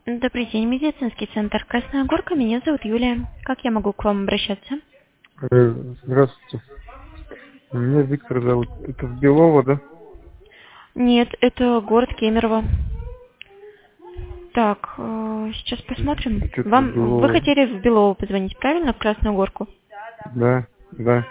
Добрый день, медицинский центр Красная Горка. Меня зовут Юлия. Как я могу к вам обращаться? Здравствуйте. Меня Виктор зовут. Это в Белово, да? Нет, это город Кемерово. Так, сейчас посмотрим. Что-то в Вы Белово. хотели в Белово позвонить, правильно, в Красную Горку? Да, да.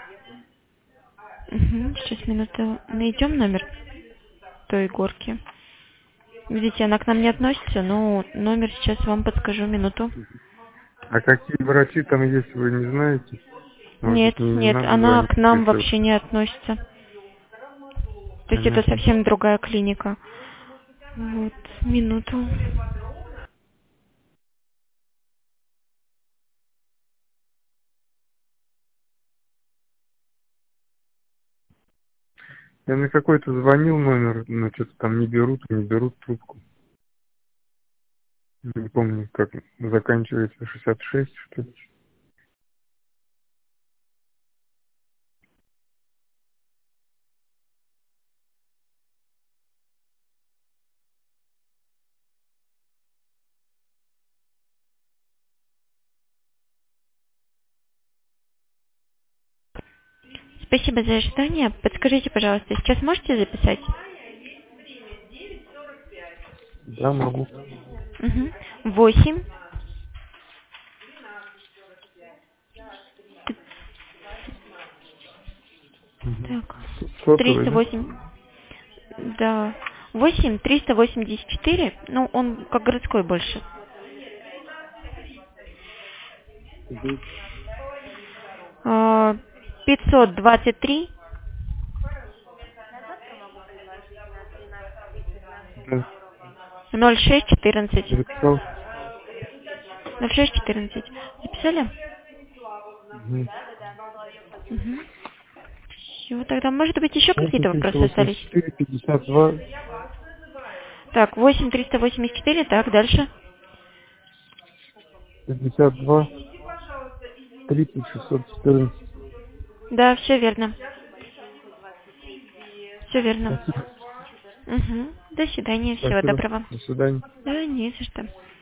Сейчас минуту. Найдем номер той горки. Видите, она к нам не относится, но номер сейчас вам подскажу, минуту. А какие врачи там есть, вы не знаете? Может Нет, быть, мне не нет, надо она звонить, к нам если вот вообще не относится. То есть это понятно. совсем другая клиника. Вот, минуту. Я на какой-то звонил номер, но что-то там не берут трубку. Не помню, как заканчивается 66, что ли. Спасибо за ожидание. Подскажите, пожалуйста, сейчас можете записать? Да, могу. 8. Мгм. Так. Сотовый, да? 308. Да. 8 384. Ну, он как городской больше. Мгм. 523. Да. 0614. Записал? 0614. Записали? Угу. Все, тогда, может быть, еще 8 какие-то вопросы остались? 384 52 Так, 8384. Так, дальше. 52 30 614. Да, все верно. Все верно. Спасибо. До свидания. Всего Спасибо. доброго. До свидания. Да, не за что.